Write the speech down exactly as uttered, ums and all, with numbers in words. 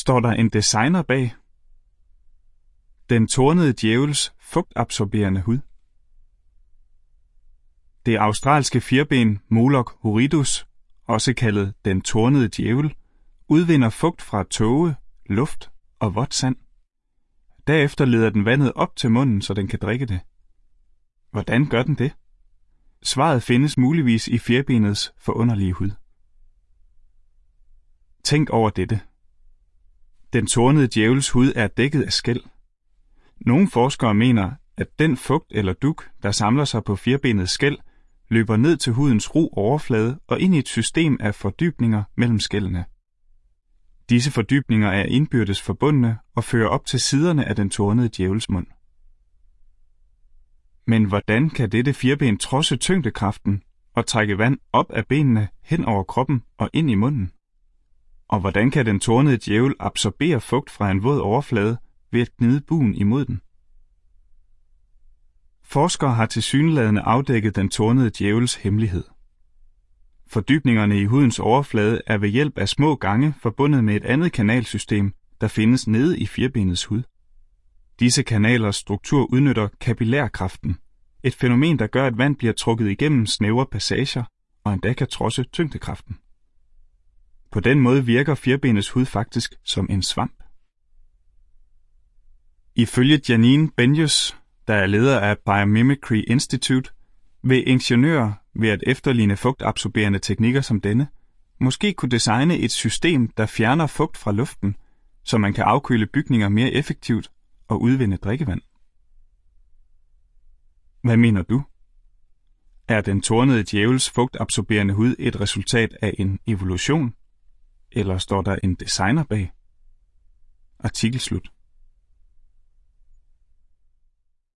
Står der en designer bag? Den tornede djævels fugtabsorberende hud. Det australske firben Moloch horridus, også kaldet den tornede djævel, udvinder fugt fra tåge, luft og vådt sand. Derefter leder den vandet op til munden, så den kan drikke det. Hvordan gør den det? Svaret findes muligvis i firbenets forunderlige hud. Tænk over dette. Den tornede djævels hud er dækket af skæl. Nogle forskere mener, at den fugt eller dug, der samler sig på firbenets skæl, løber ned til hudens ru overflade og ind i et system af fordybninger mellem skællene. Disse fordybninger er indbyrdes forbundne og fører op til siderne af den tornede djævels mund. Men hvordan kan dette firben trodse tyngdekraften og trække vand op af benene hen over kroppen og ind i munden? Og hvordan kan den tornede djævel absorbere fugt fra en våd overflade ved at gnide buen imod den? Forskere har tilsyneladende afdækket den tornede djævels hemmelighed. Fordybningerne i hudens overflade er ved hjælp af små gange forbundet med et andet kanalsystem, der findes nede i firbenets hud. Disse kanalers struktur udnytter kapillærkraften, et fænomen, der gør, at vand bliver trukket igennem snævre passager og endda kan trodse tyngdekraften. På den måde virker firbenets hud faktisk som en svamp. Ifølge Janine Benyus, der er leder af Biomimicry Institute, vil ingeniører ved at efterligne fugtabsorberende teknikker som denne, måske kunne designe et system, der fjerner fugt fra luften, så man kan afkøle bygninger mere effektivt og udvinde drikkevand. Hvad mener du? Er den tornede djævels fugtabsorberende hud et resultat af en evolution? Eller står der en designer bag? Artikel slut.